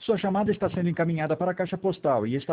Sua chamada está sendo encaminhada para a caixa postal e está